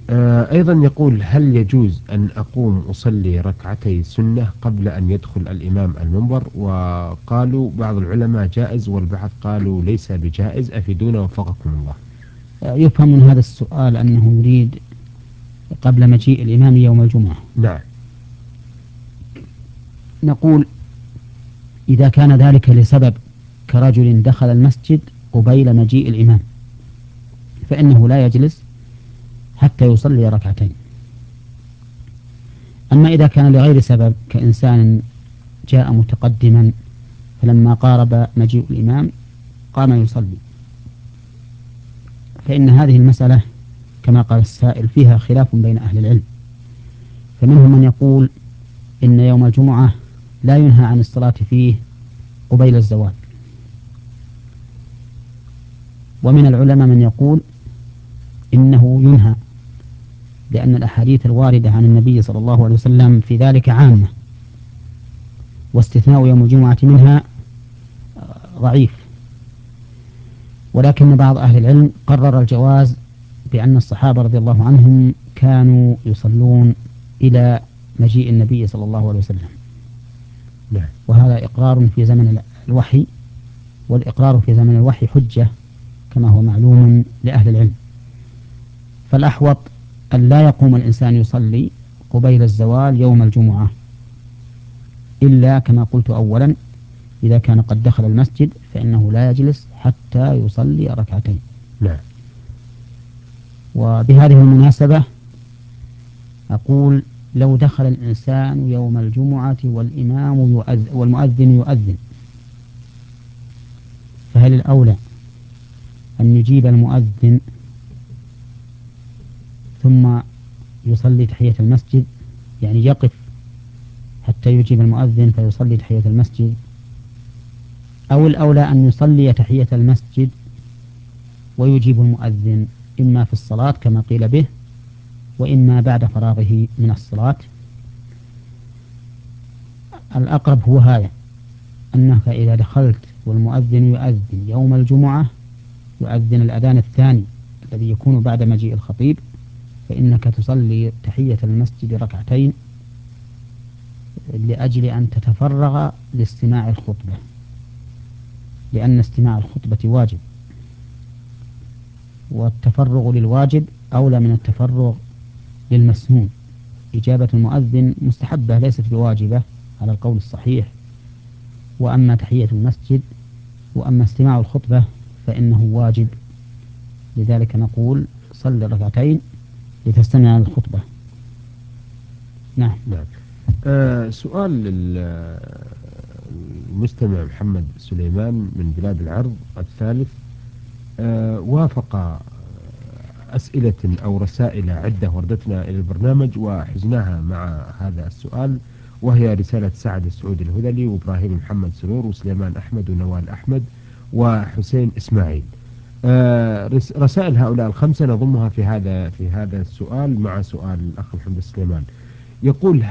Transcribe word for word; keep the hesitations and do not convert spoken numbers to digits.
آه أيضا يقول: هل يجوز أن أقوم أصلي ركعتي سنة قبل أن يدخل الإمام المنبر؟ وقالوا بعض العلماء جائز والبعض قالوا ليس بجائز، أفيدونا وفقكم الله. يفهم من هذا السؤال أنه يريد قبل مجيء الإمام يوم الجمعة. نعم. نقول إذا كان ذلك لسبب كرجل دخل المسجد قبيل مجيء الإمام فإنه لا يجلس حتى يصلي ركعتين. أما إذا كان لغير سبب كإنسان جاء متقدما فلما قارب مجيء الإمام قام يصلي، فإن هذه المسألة كما قال السائل فيها خلاف بين أهل العلم، فمنهم من يقول إن يوم الجمعة لا ينهى عن الصلاة فيه قبيل الزوال، ومن العلماء من يقول إنه ينهى، لأن الأحاديث الواردة عن النبي صلى الله عليه وسلم في ذلك عامة، واستثناء يوم الجمعة منها ضعيف. ولكن بعض أهل العلم قرر الجواز بأن الصحابة رضي الله عنهم كانوا يصلون إلى مجيء النبي صلى الله عليه وسلم، وهذا إقرار في زمن الوحي، والإقرار في زمن الوحي حجة كما هو معلوم لأهل العلم. فالأحوط أن لا يقوم الإنسان يصلي قبيل الزوال يوم الجمعة، إلا كما قلت أولا إذا كان قد دخل المسجد فإنه لا يجلس حتى يصلي ركعتين. لا. وبهذه المناسبة أقول لو دخل الإنسان يوم الجمعة والإمام يؤذن والمؤذن يؤذن، فهل الأولى أن يجيب المؤذن ثم يصلي تحية المسجد، يعني يقف حتى يجيب المؤذن فيصلي تحية المسجد، أو الأولى أن يصلي تحية المسجد ويجيب المؤذن إما في الصلاة كما قيل به وإما بعد فراغه من الصلاة؟ الأقرب هو هذا، أنك إذا دخلت والمؤذن يؤذن يوم الجمعة يؤذن الأذان الثاني الذي يكون بعد مجيء الخطيب، فإنك تصلي تحية المسجد ركعتين لأجل أن تتفرغ لاستماع الخطبة، لأن استماع الخطبة واجب، والتفرغ للواجب أولى من التفرغ للمسنون. إجابة المؤذن مستحبة ليست بواجبة على القول الصحيح، وأما تحية المسجد وأما استماع الخطبة فإنه واجب، لذلك نقول صل ركعتين لتستمع الخطبة. نعم. نعم. آه سؤال للمستمع محمد سليمان من بلاد العرض الثالث. آه وافق أسئلة أو رسائل عدة وردتنا إلى البرنامج وحزناها مع هذا السؤال، وهي رسالة سعد السعودي الهذلي وإبراهيم محمد سرور وسليمان أحمد ونوال أحمد وحسين إسماعيل. آه رسائل هؤلاء الخمسة نضمها في هذا في هذا السؤال مع سؤال الأخ محمد سليمان. يقول: